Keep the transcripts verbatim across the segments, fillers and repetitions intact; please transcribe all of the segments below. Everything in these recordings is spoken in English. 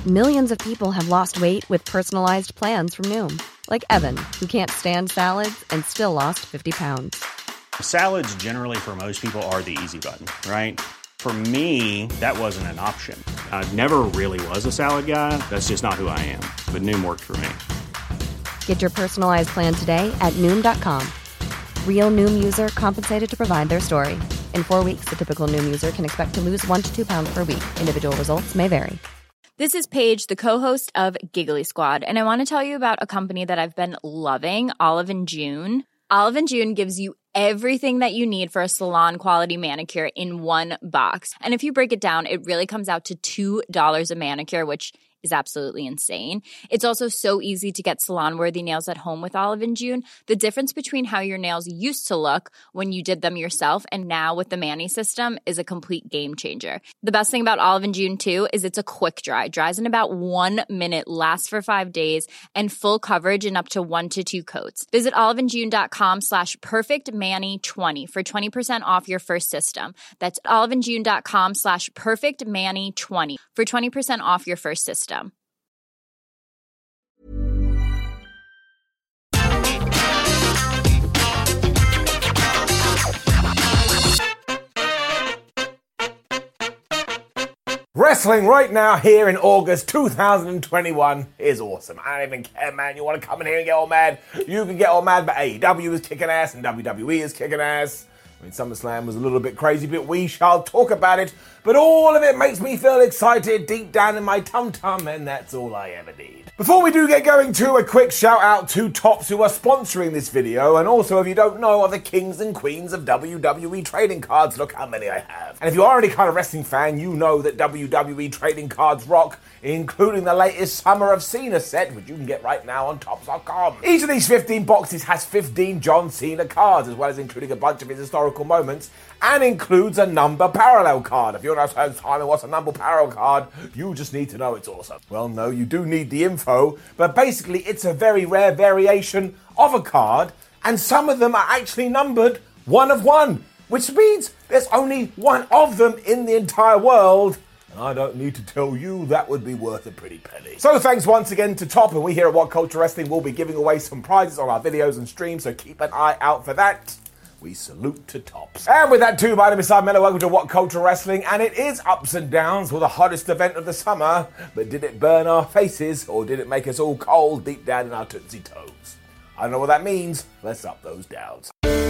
Millions of people have lost weight with personalized plans from Noom. Like Evan, who can't stand salads and still lost fifty pounds. Salads generally for most people are the easy button, right? For me, that wasn't an option. I never really was a salad guy. That's just not who I am. But Noom worked for me. Get your personalized plan today at Noom dot com. Real Noom user compensated to provide their story. In four weeks, the typical Noom user can expect to lose one to two pounds per week. Individual results may vary. This is Paige, the co-host of Giggly Squad, and I want to tell you about a company that I've been loving, Olive and June. Olive and June gives you everything that you need for a salon-quality manicure in one box. And if you break it down, it really comes out to two dollars a manicure, which is absolutely insane. It's also so easy to get salon-worthy nails at home with Olive and June. The difference between how your nails used to look when you did them yourself and now with the Mani system is a complete game changer. The best thing about Olive and June, too, is it's a quick dry. Dries in about one minute, lasts for five days, and full coverage in up to one to two coats. Visit oliveandjune.com slash perfectmani20 for twenty percent off your first system. That's oliveandjune.com slash perfectmani20 for twenty percent off your first system. Wrestling right now here in August two thousand twenty-one is awesome. I don't even care, man. You want to come in here and get all mad? You can get all mad, but A E W is kicking ass and W W E is kicking ass. I mean, SummerSlam was a little bit crazy, but we shall talk about it. But all of it makes me feel excited deep down in my tum-tum, and that's all I ever need. Before we do get going to, a quick shout out to Topps who are sponsoring this video, and also, if you don't know, are the kings and queens of W W E trading cards. Look how many I have. And if you're already kind of wrestling fan, you know that W W E trading cards rock, including the latest Summer of Cena set, which you can get right now on Topps dot com. Each of these fifteen boxes has fifteen John Cena cards, as well as including a bunch of his historical moments, and includes a number parallel card. If you're not spending time and what's a number parallel card, you just need to know it's awesome. Well, no, you do need the info, but basically it's a very rare variation of a card, and some of them are actually numbered one of one, which means there's only one of them in the entire world. I don't need to tell you that would be worth a pretty penny. So thanks once again to Top, and we here at What Culture Wrestling will be giving away some prizes on our videos and streams, so keep an eye out for that. We salute to Topps. And with that too, my name is Simon Miller, welcome to What Culture Wrestling, and it is ups and downs for the hottest event of the summer, but did it burn our faces, or did it make us all cold deep down in our tootsie toes? I don't know what that means, let's up those downs.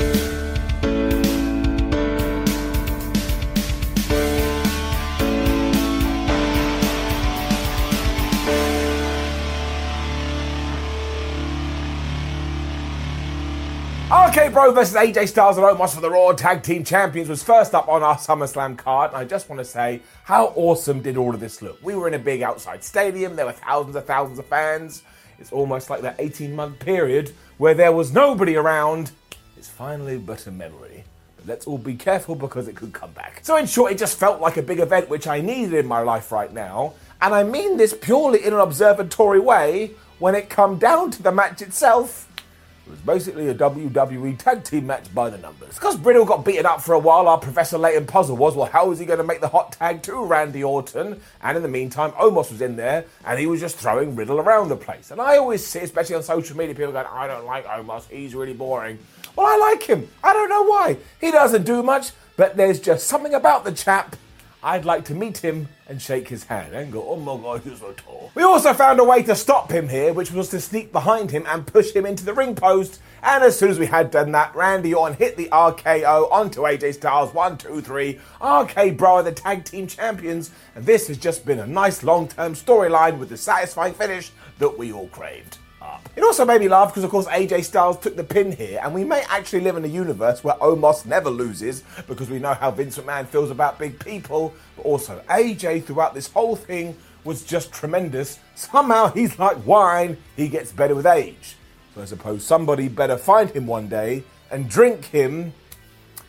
R K Bro versus A J Styles and Omos for the Raw Tag Team Champions was first up on our SummerSlam card, and I just want to say, how awesome did all of this look? We were in a big outside stadium, there were thousands and thousands of fans. It's almost like that eighteen-month period where there was nobody around. It's finally but a memory. But let's all be careful because it could come back. So in short, it just felt like a big event which I needed in my life right now, and I mean this purely in an observatory way. When it come down to the match itself, it was basically a W W E tag team match by the numbers. Because Riddle got beaten up for a while, our Professor Layton puzzle was, well, how was he going to make the hot tag to Randy Orton? And in the meantime, Omos was in there, and he was just throwing Riddle around the place. And I always see, especially on social media, people going, I don't like Omos, he's really boring. Well, I like him. I don't know why. He doesn't do much, but there's just something about the chap. I'd like to meet him and shake his hand and go, oh my God, he's so tall. We also found a way to stop him here, which was to sneak behind him and push him into the ring post. And as soon as we had done that, Randy Orton hit the R K O onto A J Styles. One, two, three. R K Bro are the tag team champions. And this has just been a nice long-term storyline with the satisfying finish that we all craved. It also made me laugh because, of course, A J Styles took the pin here, and we may actually live in a universe where Omos never loses because we know how Vince McMahon feels about big people, but also A J throughout this whole thing was just tremendous. Somehow he's like wine, he gets better with age. So I suppose somebody better find him one day and drink him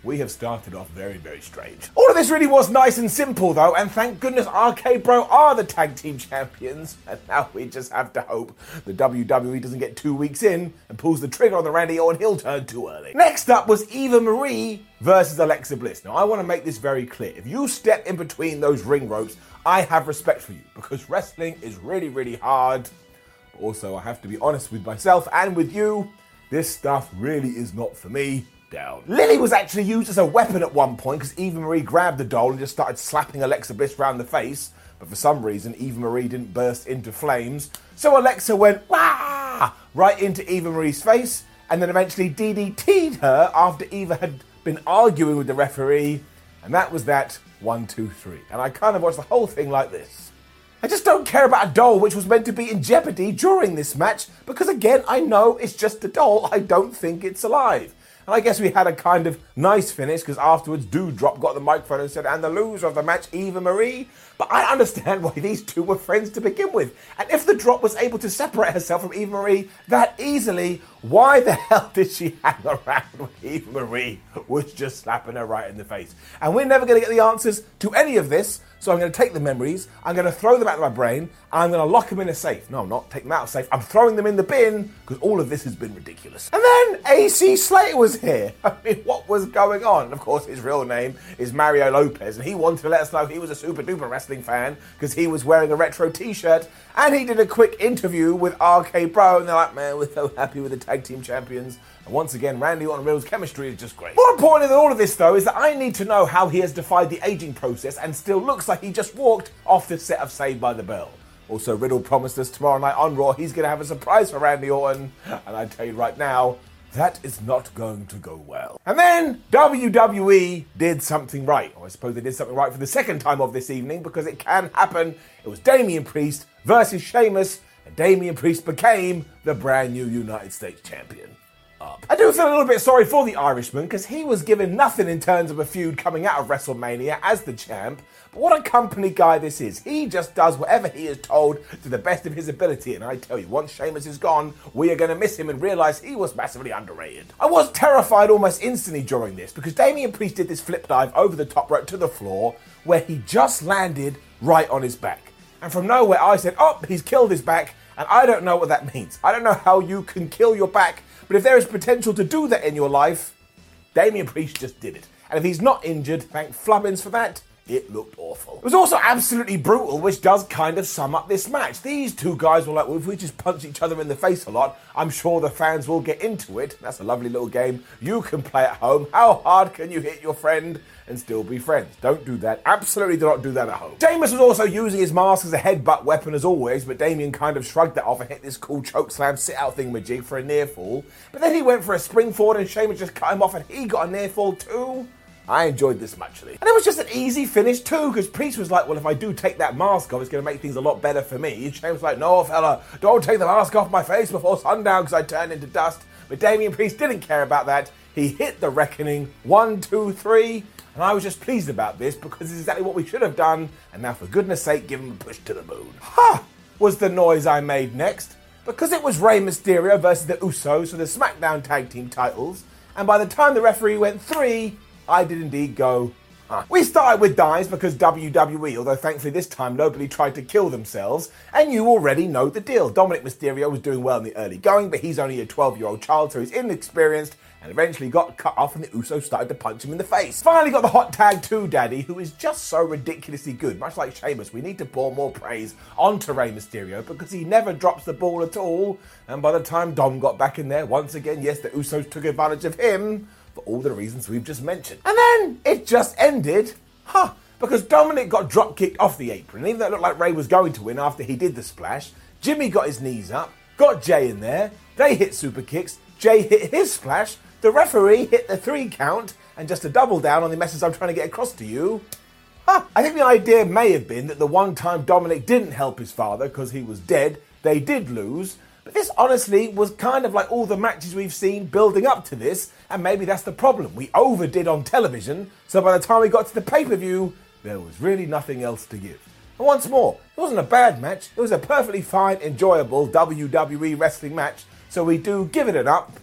we have started off very, very strange. All of this really was nice and simple though, and thank goodness R K Bro are the tag team champions, and now we just have to hope the W W E doesn't get two weeks in and pulls the trigger on the Randy Orton heel turn too early. Next up was Eva Marie versus Alexa Bliss. Now I want to make this very clear. If you step in between those ring ropes, I have respect for you, because wrestling is really, really hard. But also, I have to be honest with myself and with you, this stuff really is not for me. Down. Lily was actually used as a weapon at one point because Eva Marie grabbed the doll and just started slapping Alexa Bliss around the face. But for some reason, Eva Marie didn't burst into flames. So Alexa went, wah, right into Eva Marie's face, and then eventually D D T'd her after Eva had been arguing with the referee. And that was that one, two, three. And I kind of watched the whole thing like this. I just don't care about a doll which was meant to be in jeopardy during this match, because again, I know it's just a doll. I don't think it's alive. And I guess we had a kind of nice finish, because afterwards Doudrop got the microphone and said, and the loser of the match, Eva Marie. But I understand why these two were friends to begin with. And if the Drop was able to separate herself from Eva Marie that easily, why the hell did she hang around when Eva Marie was just slapping her right in the face? And we're never going to get the answers to any of this. So I'm going to take the memories, I'm going to throw them out of my brain, and I'm going to lock them in a safe. No, I'm not taking them out of safe. I'm throwing them in the bin, because all of this has been ridiculous. And then A C Slater was here. I mean, what was going on? And of course, his real name is Mario Lopez, and he wanted to let us know he was a super duper wrestling fan, because he was wearing a retro t-shirt, and he did a quick interview with R K Bro, and they're like, man, we're so happy with the tag team champions. And once again, Randy Orton and Riddle's chemistry is just great. More importantly than all of this, though, is that I need to know how he has defied the aging process and still looks like he just walked off the set of Saved by the Bell. Also, Riddle promised us tomorrow night on Raw he's going to have a surprise for Randy Orton. And I tell you right now, that is not going to go well. And then W W E did something right. Or I suppose they did something right for the second time of this evening, because it can happen. It was Damian Priest versus Sheamus, and Damian Priest became the brand new United States champion. Up. I do feel a little bit sorry for the Irishman, because he was given nothing in terms of a feud coming out of WrestleMania as the champ. But what a company guy this is. He just does whatever he is told to the best of his ability. And I tell you, once Sheamus is gone, we are going to miss him and realise he was massively underrated. I was terrified almost instantly during this, because Damian Priest did this flip dive over the top rope to the floor where he just landed right on his back. And from nowhere I said, oh, he's killed his back. And I don't know what that means. I don't know how you can kill your back. But if there is potential to do that in your life, Damian Priest just did it. And if he's not injured, thank Flubbins for that, it looked awful. It was also absolutely brutal, which does kind of sum up this match. These two guys were like, well, if we just punch each other in the face a lot, I'm sure the fans will get into it. That's a lovely little game you can play at home. How hard can you hit your friend and still be friends? Don't do that. Absolutely do not do that at home. Sheamus was also using his mask as a headbutt weapon as always, but Damian kind of shrugged that off and hit this cool chokeslam sit-out thingamajig for a near fall. But then he went for a spring forward and Sheamus just cut him off and he got a near fall too. I enjoyed this muchly. And it was just an easy finish too, because Priest was like, well, if I do take that mask off, it's going to make things a lot better for me. And Sheamus was like, no, fella, don't take the mask off my face before sundown, because I turn into dust. But Damian Priest didn't care about that. He hit the reckoning, one, two, three, and I was just pleased about this, because it's exactly what we should have done, and now for goodness sake, give him a push to the moon. Ha! Was the noise I made next, because it was Rey Mysterio versus the Usos for the SmackDown Tag Team titles, and by the time the referee went three, I did indeed go, huh. We started with dives because W W E, although thankfully this time nobody tried to kill themselves, and you already know the deal. Dominic Mysterio was doing well in the early going, but he's only a twelve-year-old child, so he's inexperienced, and eventually got cut off and the Usos started to punch him in the face. Finally got the hot tag to Daddy, who is just so ridiculously good. Much like Sheamus, we need to pour more praise onto Rey Mysterio, because he never drops the ball at all, and by the time Dom got back in there, once again, yes, the Usos took advantage of him, for all the reasons we've just mentioned. And then it just ended, huh, because Dominic got drop kicked off the apron, and even though it looked like Rey was going to win after he did the splash, Jimmy got his knees up, got Jay in there, they hit super kicks, Jay hit his splash, the referee hit the three count, and just to double down on the message I'm trying to get across to you, huh, I think the idea may have been that the one time Dominic didn't help his father because he was dead, they did lose. But this honestly was kind of like all the matches we've seen building up to this, and maybe that's the problem. We overdid on television, so by the time we got to the pay-per-view, there was really nothing else to give. And once more, it wasn't a bad match, it was a perfectly fine, enjoyable W W E wrestling match, so we do give it an up.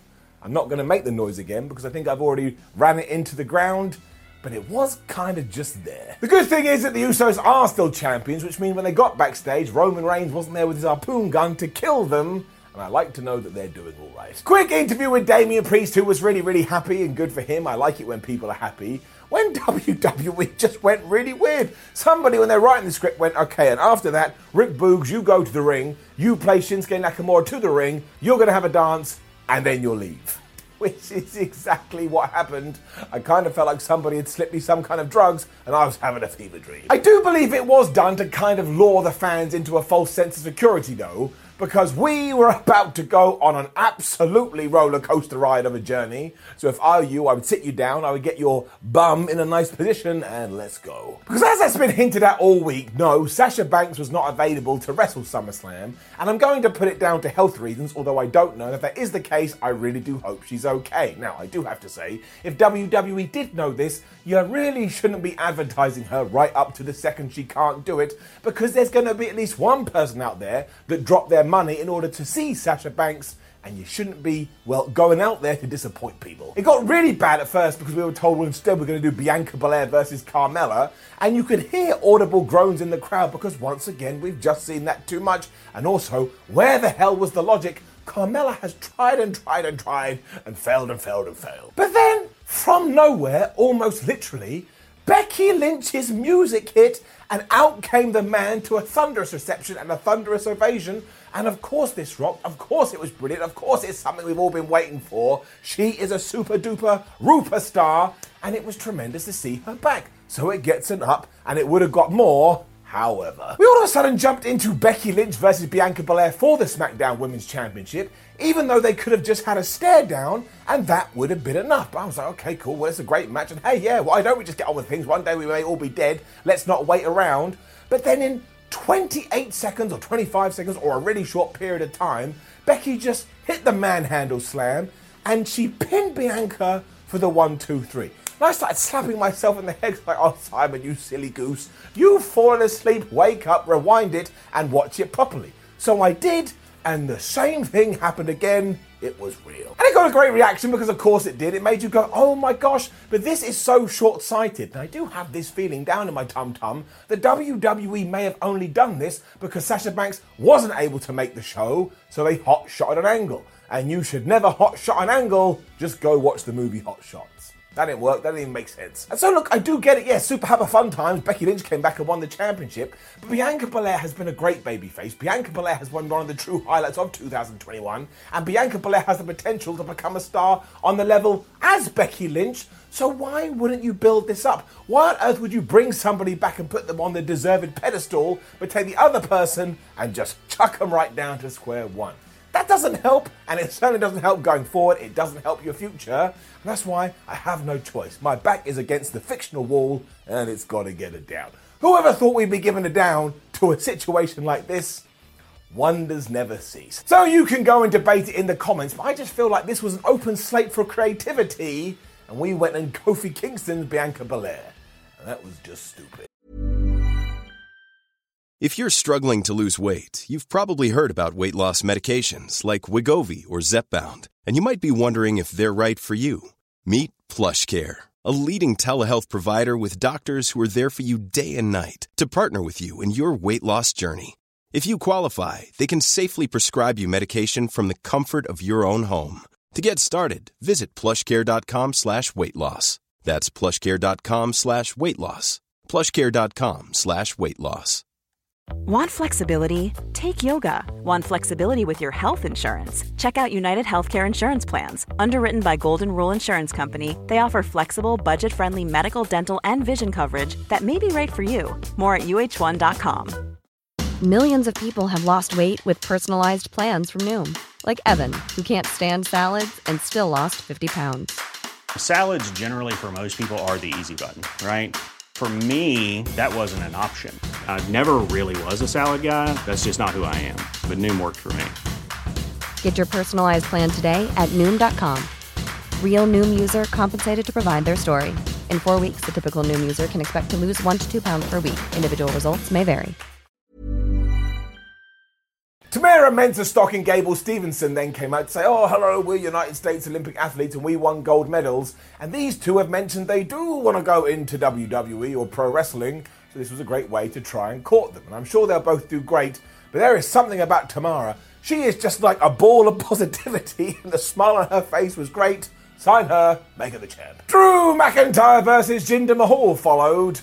I'm not going to make the noise again because I think I've already ran it into the ground, but it was kind of just there. The good thing is that the Usos are still champions, which means when they got backstage, Roman Reigns wasn't there with his harpoon gun to kill them, and I like to know that they're doing all right. Quick interview with Damian Priest, who was really, really happy, and good for him. I like it when people are happy. When W W E just went really weird. Somebody, when they're writing the script, went, okay, and after that, Rick Boogs, you go to the ring, you play Shinsuke Nakamura to the ring, you're going to have a dance, and then you'll leave. Which is exactly what happened. I kind of felt like somebody had slipped me some kind of drugs and I was having a fever dream. I do believe it was done to kind of lure the fans into a false sense of security though, because we were about to go on an absolutely roller coaster ride of a journey. So if I were you, I would sit you down, I would get your bum in a nice position, and let's go. Because as has been hinted at all week, no, Sasha Banks was not available to wrestle SummerSlam, and I'm going to put it down to health reasons, although I don't know. If that is the case, I really do hope she's okay. Now, I do have to say, if W W E did know this, you really shouldn't be advertising her right up to the second she can't do it, because there's going to be at least one person out there that dropped their money in order to see Sasha Banks, and you shouldn't be, well, going out there to disappoint people. It got really bad at first because we were told well, instead we're going to do Bianca Belair versus Carmella, and you could hear audible groans in the crowd because once again we've just seen that too much, and also, where the hell was the logic? Carmella has tried and tried and tried and failed and failed and failed. But then, from nowhere, almost literally, Becky Lynch's music hit, and out came the man to a thunderous reception and a thunderous ovation. And of course this rocked, of course it was brilliant, of course it's something we've all been waiting for. She is a super duper Ruper star, and it was tremendous to see her back. So it gets an up, and it would have got more. However, we all of a sudden jumped into Becky Lynch versus Bianca Belair for the SmackDown Women's Championship, even though they could have just had a stare down, and that would have been enough. But I was like, okay, cool, well, it's a great match, and hey, yeah, why don't we just get on with things? One day we may all be dead, let's not wait around. But then in twenty-eight seconds or twenty-five seconds or a really short period of time, Becky just hit the manhandle slam, and she pinned Bianca for the one, two, three. And I started slapping myself in the head like, oh, Simon, you silly goose. You've fallen asleep, wake up, rewind it, and watch it properly. So I did, and the same thing happened again. It was real. And it got a great reaction because, of course, it did. It made you go, oh my gosh, but this is so short-sighted. And I do have this feeling down in my tum-tum that W W E may have only done this because Sasha Banks wasn't able to make the show, so they hot-shot an angle. And you should never hot-shot an angle, just go watch the movie Hot Shots. That didn't work, that didn't even make sense. And so look, I do get it, yes, super happy fun times. Becky Lynch came back and won the championship, but Bianca Belair has been a great babyface. Bianca Belair has won one of the true highlights of two thousand twenty-one, and Bianca Belair has the potential to become a star on the level as Becky Lynch, so why wouldn't you build this up? Why on earth would you bring somebody back and put them on the deserved pedestal, but take the other person and just chuck them right down to square one? That doesn't help, and it certainly doesn't help going forward. It doesn't help your future, and that's why I have no choice. My back is against the fictional wall, and it's got to get a down. Whoever thought we'd be given a down to a situation like this? Wonders never cease. So you can go and debate it in the comments, but I just feel like this was an open slate for creativity, and we went and Kofi Kingston's Bianca Belair, and that was just stupid. If you're struggling to lose weight, you've probably heard about weight loss medications like Wegovy or Zepbound, and you might be wondering if they're right for you. Meet PlushCare, a leading telehealth provider with doctors who are there for you day and night to partner with you in your weight loss journey. If you qualify, they can safely prescribe you medication from the comfort of your own home. To get started, visit plushcare.com slash weight loss. That's plushcare.com slash weight loss. plushcare.com slash weight loss. Want flexibility? Take yoga. Want flexibility with your health insurance? Check out United Healthcare Insurance Plans. Underwritten by Golden Rule Insurance Company, they offer flexible, budget-friendly medical, dental, and vision coverage that may be right for you. More at U H one dot com. Millions of people have lost weight with personalized plans from Noom. Like Evan, who can't stand salads and still lost fifty pounds. Salads generally for most people are the easy button, right? For me, that wasn't an option. I never really was a salad guy. That's just not who I am. But Noom worked for me. Get your personalized plan today at Noom dot com. Real Noom user compensated to provide their story. In four weeks, the typical Noom user can expect to lose one to two pounds per week. Individual results may vary. Tamira Mensah-Stock and Gable Stevenson then came out to say, oh, hello, we're United States Olympic athletes and we won gold medals. And these two have mentioned they do want to go into W W E or pro wrestling. So this was a great way to try and court them. And I'm sure they'll both do great. But there is something about Tamara. She is just like a ball of positivity, and the smile on her face was great. Sign her, make her the champ. Drew McIntyre versus Jinder Mahal followed.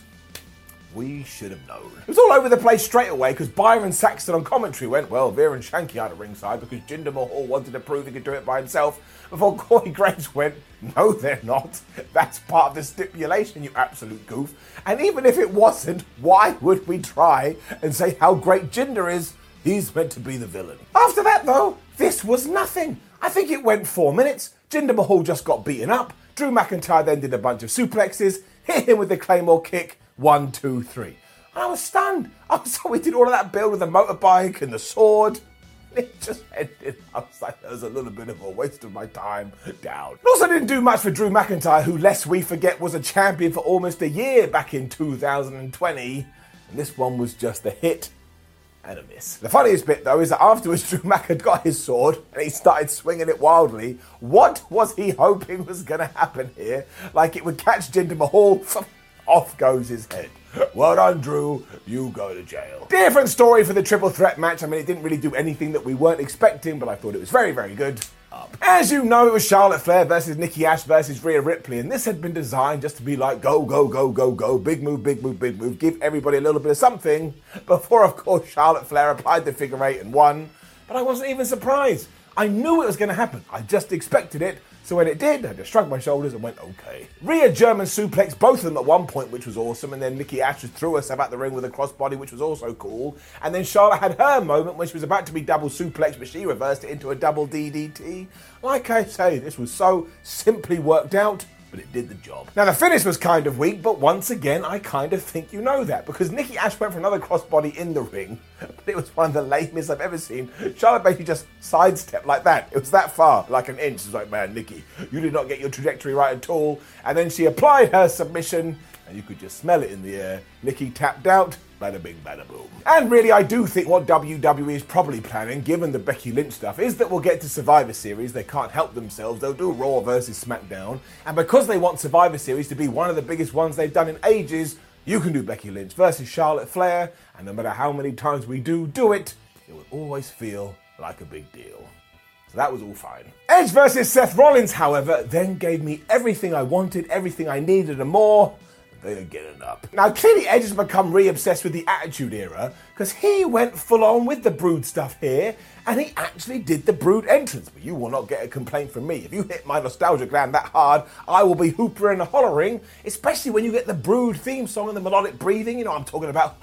We should have known. It was all over the place straight away because Byron Saxton on commentary went, well, Veer and Shanky out at ringside because Jinder Mahal wanted to prove he could do it by himself, before Corey Graves went, no, they're not. That's part of the stipulation, you absolute goof. And even if it wasn't, why would we try and say how great Jinder is? He's meant to be the villain. After that, though, this was nothing. I think it went four minutes. Jinder Mahal just got beaten up. Drew McIntyre then did a bunch of suplexes, hit him with the Claymore kick. One, two, three. And I was stunned. I was so we did all of that build with the motorbike and the sword. It just ended. I was like, that was a little bit of a waste of my time down. It also didn't do much for Drew McIntyre, who, lest we forget, was a champion for almost a year back in two thousand twenty. And this one was just a hit and a miss. The funniest bit, though, is that afterwards Drew Mac had got his sword and he started swinging it wildly. What was he hoping was going to happen here? Like it would catch Jinder Mahal. Off goes his head. Well done, Drew. You go to jail. Different story for the triple threat match. I mean, it didn't really do anything that we weren't expecting, but I thought it was very, very good. Up. As you know, it was Charlotte Flair versus Nikki Ash versus Rhea Ripley, and this had been designed just to be like, go, go, go, go, go, big move, big move, big move, give everybody a little bit of something, before, of course, Charlotte Flair applied the figure eight and won. But I wasn't even surprised. I knew it was going to happen. I just expected it. So when it did, I just shrugged my shoulders and went, okay. Rhea German suplex both of them at one point, which was awesome. And then Nikki Ash just threw herself out the ring with a crossbody, which was also cool. And then Charlotte had her moment when she was about to be double suplex, but she reversed it into a double D D T. Like I say, this was so simply worked out, but it did the job. Now, the finish was kind of weak, but once again, I kind of think you know that, because Nikki Ash went for another crossbody in the ring, but it was one of the lamest I've ever seen. Charlotte basically just sidestepped like that. It was that far, like an inch. It was like, man, Nikki, you did not get your trajectory right at all. And then she applied her submission, and you could just smell it in the air. Nikki tapped out. Bada bing, bada boom. And really, I do think what W W E is probably planning, given the Becky Lynch stuff, is that we'll get to Survivor Series. They can't help themselves. They'll do Raw versus SmackDown. And because they want Survivor Series to be one of the biggest ones they've done in ages, you can do Becky Lynch versus Charlotte Flair. And no matter how many times we do do it, it will always feel like a big deal. So that was all fine. Edge versus Seth Rollins, however, then gave me everything I wanted, everything I needed and more. They are getting up. Now, clearly Edge has become re-obsessed with the Attitude Era, because he went full on with the Brood stuff here, and he actually did the Brood entrance. But you will not get a complaint from me. If you hit my nostalgia gland that hard, I will be hoopering and hollering, especially when you get the Brood theme song and the melodic breathing. You know what I'm talking about.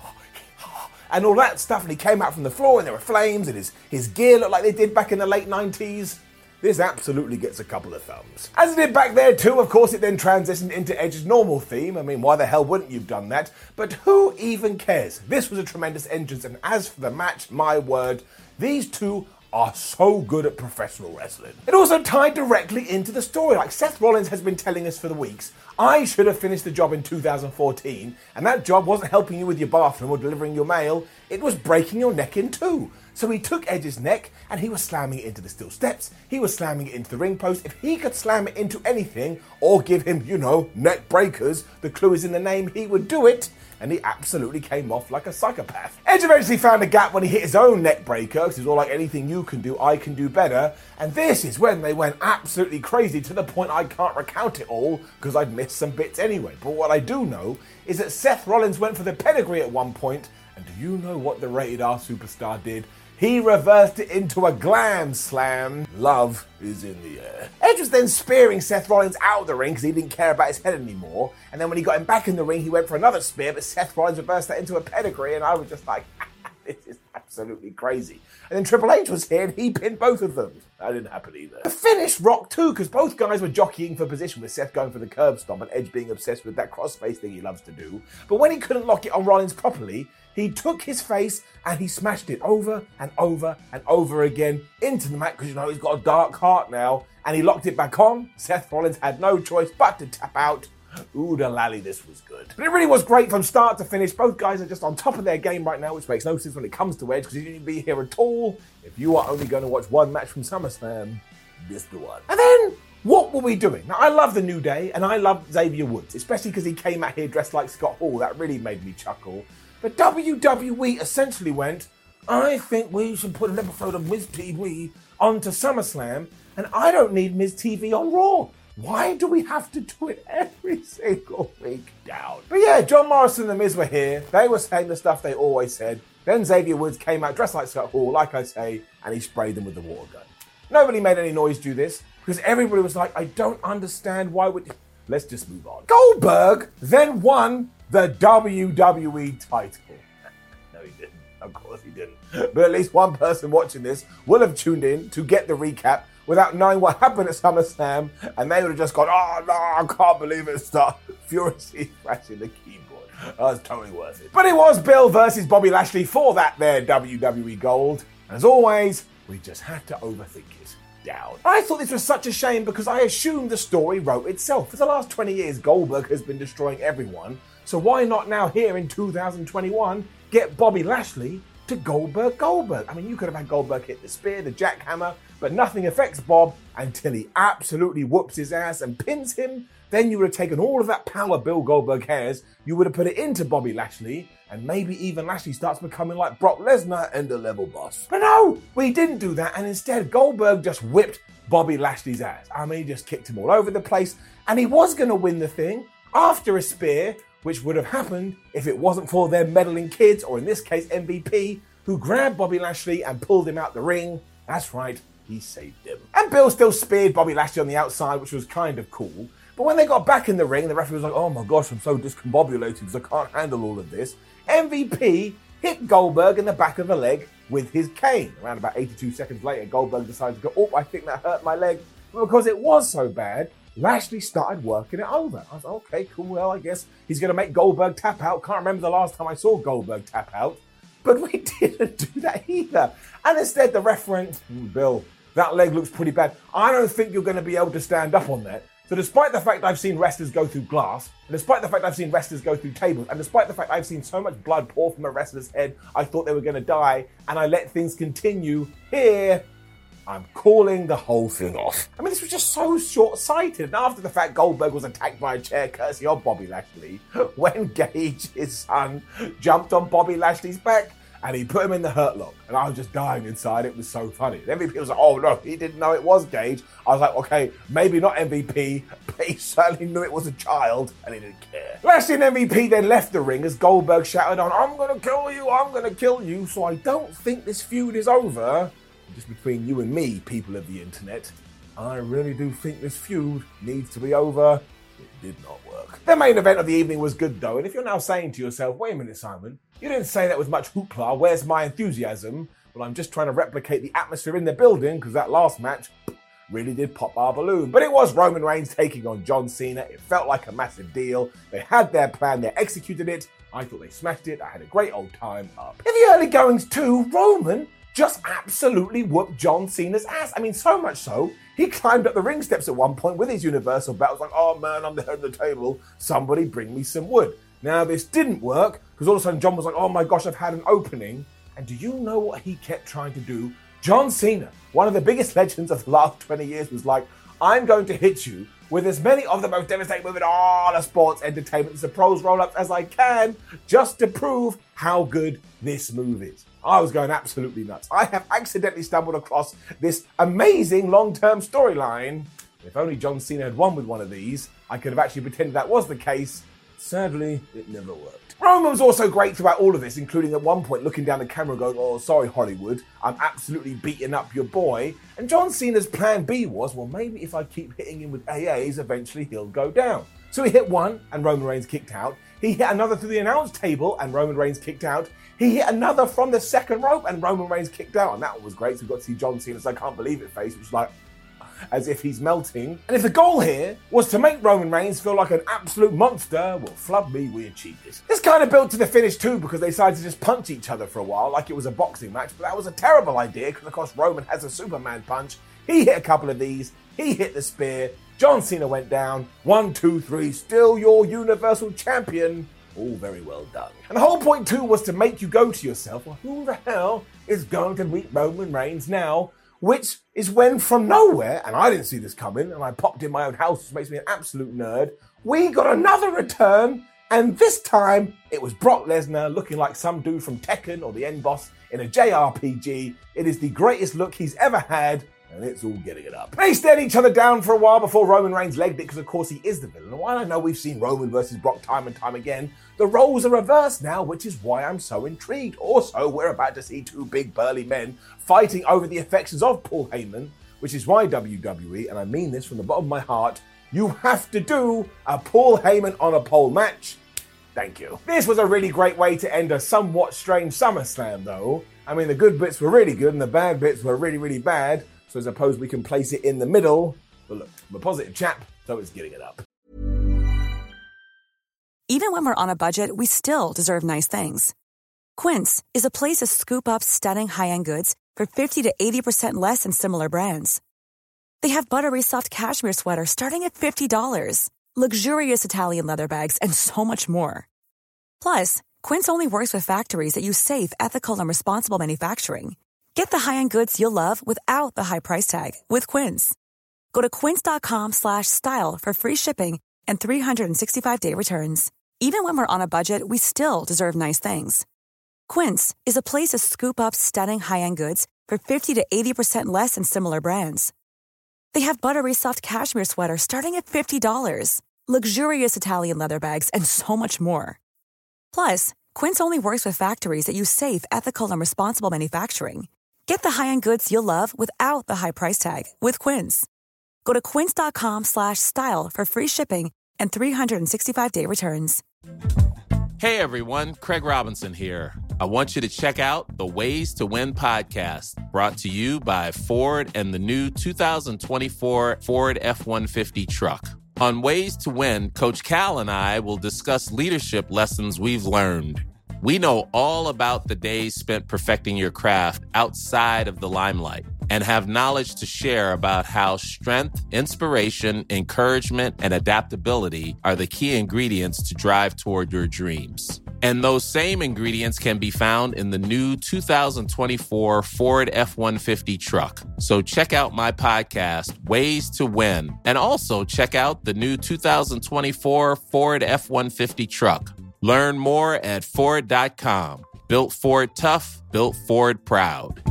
And all that stuff, and he came out from the floor, and there were flames, and his, his gear looked like they did back in the late nineties. This absolutely gets a couple of thumbs. As it did back there too, of course, it then transitioned into Edge's normal theme. I mean, why the hell wouldn't you have done that? But who even cares? This was a tremendous entrance, and as for the match, my word, these two are so good at professional wrestling. It also tied directly into the story. Like Seth Rollins has been telling us for the weeks, I should have finished the job in two thousand fourteen, and that job wasn't helping you with your bathroom or delivering your mail, it was breaking your neck in two. So he took Edge's neck and he was slamming it into the steel steps, he was slamming it into the ring post. If he could slam it into anything or give him, you know, neck breakers, the clue is in the name, he would do it. And he absolutely came off like a psychopath. Edge eventually found a gap when he hit his own neck breaker, because it's all like, anything you can do, I can do better. And this is when they went absolutely crazy, to the point I can't recount it all, because I'd missed some bits anyway. But what I do know is that Seth Rollins went for the pedigree at one point, and do you know what the Rated R superstar did? He reversed it into a glam slam. Love is in the air. Edge was then spearing Seth Rollins out of the ring because he didn't care about his head anymore. And then when he got him back in the ring, he went for another spear, but Seth Rollins reversed that into a pedigree, and I was just like, this is absolutely crazy. And then Triple H was here and he pinned both of them. That didn't happen either. The finish rocked too, because both guys were jockeying for position, with Seth going for the curb stomp and Edge being obsessed with that crossface thing he loves to do. But when he couldn't lock it on Rollins properly, he took his face and he smashed it over and over and over again into the mat, because you know he's got a dark heart now, and he locked it back on. Seth Rollins had no choice but to tap out. Ooh, the lally, this was good. But it really was great from start to finish. Both guys are just on top of their game right now, which makes no sense when it comes to Edge, because you didn't be here at all. If you are only going to watch one match from SummerSlam, this the one. And then, what were we doing? Now, I love the New Day, and I love Xavier Woods, especially because he came out here dressed like Scott Hall. That really made me chuckle. But W W E essentially went, I think we should put an episode of Miz T V onto SummerSlam, and I don't need Miz T V on Raw. Why do we have to do it every single week down? But yeah, John Morrison and The Miz were here. They were saying the stuff they always said. Then Xavier Woods came out dressed like Scott Hall, like I say, and he sprayed them with the water gun. Nobody made any noise do this, because everybody was like, I don't understand why would... Let's just move on. Goldberg then won the W W E title. No, he didn't. Of course he didn't. But at least one person watching this will have tuned in to get the recap without knowing what happened at SummerSlam, and they would have just gone, oh no, I can't believe it, start furiously thrashing the keyboard. That was totally worth it. But it was Bill versus Bobby Lashley for that there W W E gold. And as always, we just had to overthink it down. I thought this was such a shame because I assumed the story wrote itself. For the last twenty years, Goldberg has been destroying everyone. So why not now here in two thousand twenty-one get Bobby Lashley to Goldberg Goldberg? I mean, you could have had Goldberg hit the spear, the jackhammer, but nothing affects Bob until he absolutely whoops his ass and pins him. Then you would have taken all of that power Bill Goldberg has, you would have put it into Bobby Lashley, and maybe even Lashley starts becoming like Brock Lesnar and the level boss. But no, we didn't do that, and instead Goldberg just whipped Bobby Lashley's ass. I mean, he just kicked him all over the place, and he was going to win the thing after a spear, which would have happened if it wasn't for their meddling kids, or in this case M V P, who grabbed Bobby Lashley and pulled him out the ring. That's right, he saved him. And Bill still speared Bobby Lashley on the outside, which was kind of cool. But when they got back in the ring, the referee was like, oh my gosh, I'm so discombobulated because I can't handle all of this. M V P hit Goldberg in the back of the leg with his cane. Around about eighty-two seconds later, Goldberg decided to go, oh, I think that hurt my leg. But because it was so bad, Lashley started working it over. I was like, okay, cool, well, I guess he's going to make Goldberg tap out. Can't remember the last time I saw Goldberg tap out. But we didn't do that either. And instead, the referee, mm, Bill, that leg looks pretty bad. I don't think you're going to be able to stand up on that. So despite the fact I've seen wrestlers go through glass, and despite the fact I've seen wrestlers go through tables, and despite the fact I've seen so much blood pour from a wrestler's head, I thought they were going to die, and I let things continue, here, I'm calling the whole thing off. I mean, this was just so short-sighted. And after the fact Goldberg was attacked by a chair courtesy of Bobby Lashley, when Gage, his son, jumped on Bobby Lashley's back, and he put him in the Hurt Lock. And I was just dying inside. It was so funny. And M V P was like, oh no, he didn't know it was Gage. I was like, okay, maybe not M V P, but he certainly knew it was a child, and he didn't care. Lashley and M V P then left the ring as Goldberg shouted on, I'm gonna kill you, I'm gonna kill you. So I don't think this feud is over. Just between you and me, people of the internet, I really do think this feud needs to be over. It did not work. The main event of the evening was good though, and if you're now saying to yourself, wait a minute, Simon, you didn't say that with much hoopla, where's my enthusiasm? Well, I'm just trying to replicate the atmosphere in the building, because that last match really did pop our balloon. But it was Roman Reigns taking on John Cena. It felt like a massive deal. They had their plan, they executed it. I thought they smashed it. I had a great old time up. In the early goings too, Roman just absolutely whooped John Cena's ass. I mean, so much so, he climbed up the ring steps at one point with his Universal belt. Was like, oh man, I'm the head of the table. Somebody bring me some wood. Now, this didn't work, because all of a sudden John was like, oh my gosh, I've had an opening. And do you know what he kept trying to do? John Cena, one of the biggest legends of the last twenty years, was like, I'm going to hit you with as many of the most devastating moves in all of sports entertainment as the pros roll-ups as I can, just to prove how good this move is. I was going absolutely nuts. I have accidentally stumbled across this amazing long-term storyline. If only John Cena had won with one of these, I could have actually pretended that was the case. Sadly, it never worked. Roman was also great throughout all of this, including at one point looking down the camera going, oh, sorry, Hollywood, I'm absolutely beating up your boy. And John Cena's plan B was, well, maybe if I keep hitting him with A As, eventually he'll go down. So he hit one, and Roman Reigns kicked out. He hit another through the announce table, and Roman Reigns kicked out. He hit another from the second rope, and Roman Reigns kicked out. And that one was great, so we got to see John Cena's I can't believe it face, which was like, as if he's melting. And if the goal here was to make Roman Reigns feel like an absolute monster, well, flub me, we achieved it. This kind of built to the finish too, because they decided to just punch each other for a while, like it was a boxing match, but that was a terrible idea, because of course Roman has a Superman punch. He hit a couple of these, he hit the spear, John Cena went down. One, two, three, still your Universal Champion. All very well done. And the whole point too was to make you go to yourself, well, who the hell is going to beat Roman Reigns now? Which is when from nowhere, and I didn't see this coming, and I popped in my own house, which makes me an absolute nerd, we got another return, and this time it was Brock Lesnar looking like some dude from Tekken or the N-Boss in a J R P G. It is the greatest look he's ever had, and it's all getting it up. They stared each other down for a while before Roman Reigns legged it, because of course he is the villain. And while I know we've seen Roman versus Brock time and time again, the roles are reversed now, which is why I'm so intrigued. Also, we're about to see two big burly men fighting over the affections of Paul Heyman, which is why W W E, and I mean this from the bottom of my heart, you have to do a Paul Heyman on a pole match. Thank you. This was a really great way to end a somewhat strange SummerSlam though. I mean, the good bits were really good and the bad bits were really, really bad. So I suppose we can place it in the middle. But look, I'm a positive chap, so it's getting it up. Even when we're on a budget, we still deserve nice things. Quince is a place to scoop up stunning high-end goods for fifty to eighty percent less than similar brands. They have buttery soft cashmere sweaters starting at fifty dollars, luxurious Italian leather bags, and so much more. Plus, Quince only works with factories that use safe, ethical, and responsible manufacturing. Get the high-end goods you'll love without the high price tag with Quince. Go to quince.com slash style for free shipping and three sixty-five day returns. Even when we're on a budget, we still deserve nice things. Quince is a place to scoop up stunning high-end goods for fifty to eighty percent less than similar brands. They have buttery soft cashmere sweaters starting at fifty dollars, luxurious Italian leather bags, and so much more. Plus, Quince only works with factories that use safe, ethical, and responsible manufacturing. Get the high-end goods you'll love without the high price tag with Quince. Go to quince.com slash style for free shipping and three sixty-five day returns. Hey everyone, Craig Robinson here. I want you to check out the Ways to Win podcast, brought to you by Ford and the new two thousand twenty-four Ford F one fifty truck. On Ways to Win, Coach Cal and I will discuss leadership lessons we've learned. We know all about the days spent perfecting your craft outside of the limelight and have knowledge to share about how strength, inspiration, encouragement, and adaptability are the key ingredients to drive toward your dreams. And those same ingredients can be found in the new two thousand twenty-four Ford F one fifty truck. So check out my podcast, Ways to Win, and also check out the new two thousand twenty-four Ford F one fifty truck. Learn more at Ford dot com. Built Ford tough, built Ford proud.